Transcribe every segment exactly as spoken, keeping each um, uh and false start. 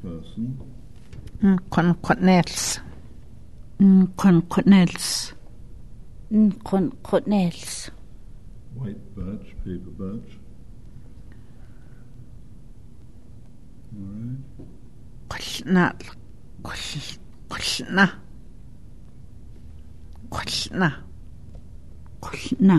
person. Nkonkonels. Nkonkonels. Nkonkonels. White birch, paper birch. All right. Kolnal. Kolna. Kolna. Kolna.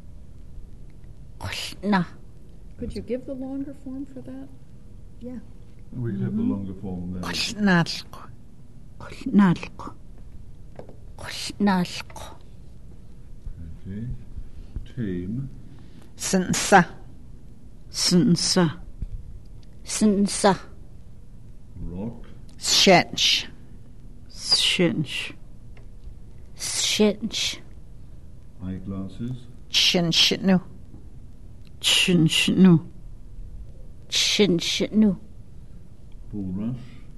Kolna. Could you give the longer form for that? Yeah. We could have the longer form there. Kolnalko. Kolnalko. Kolnalko. Okay. Tame. Sinsa. Sinsa. Sinsa. Rock. Shench. Shench. Shinch. Eyeglasses. Chinchinu. Chinchinu. Chinchinu. Bulrush.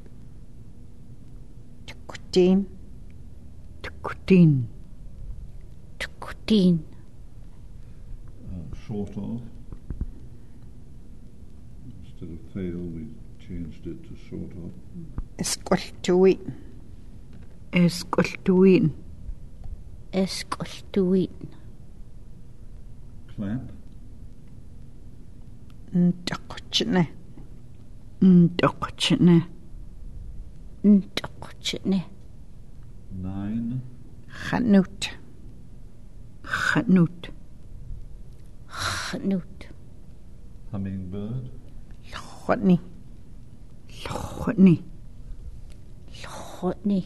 Tukutin. Tukutin. Tukutin. Uh, short of. Instead of fail, we changed it to short of. Eskoltuit. Eskoltuin. Eskoltuit. Clap. Ntakuchne. Ntakuchne. Ntakuchne. Nine. Chanut. Chanut. Chanut. Hummingbird. Lchotni. Lchotni. Lchotni.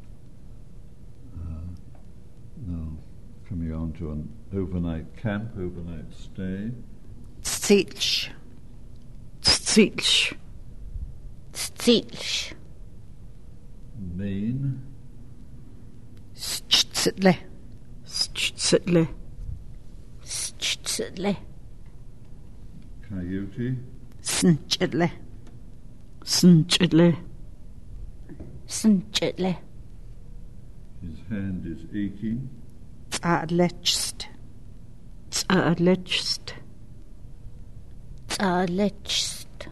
Uh, now, coming on to an overnight camp, overnight stay. Tsilch. Tsilch. Tsilch. Main. Schtsitle. Schtsitle. Schtsitle. Coyote. Snchile. Snchile. Snchile. His hand is aching. Tsalechst. Tsalechst. Tsalechst.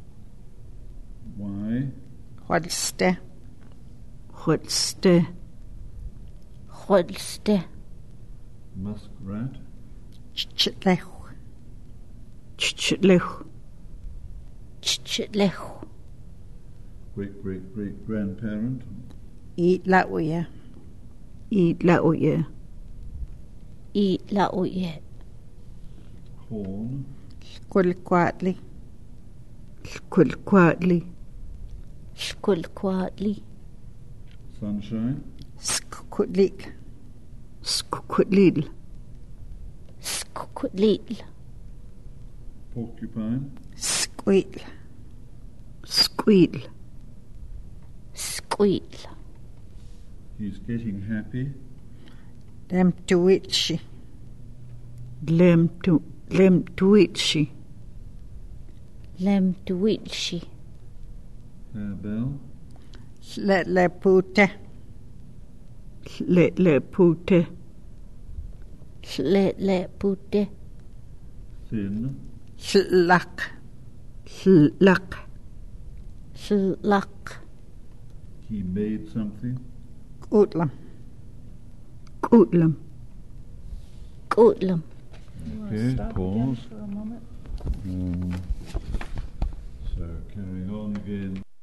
Why? Holste. Holste. Holste. Muskrat. Chichlech. Chichlech. Chichlech. Great great great grandparent. Eat la uya. Eat la uye. Eat la uye. Corn. Kulkwatli. Kulkwatli. Skulkwatli. Sunshine. Skukutlik. Skukutlil. Skukutlil. Porcupine. Squeal. Squeal. Squeal. He's getting happy. Lem tuichi. Lem tu lem tuichi. Lem tuichi. Harebell. Le le pute. Le le pute. Le le pute. Thin. Slak. Slak. Slak. He made something. Utlam. Kutlam. Kutlam. You want to Okay, stop pause. again for a moment? Um, so carrying on again.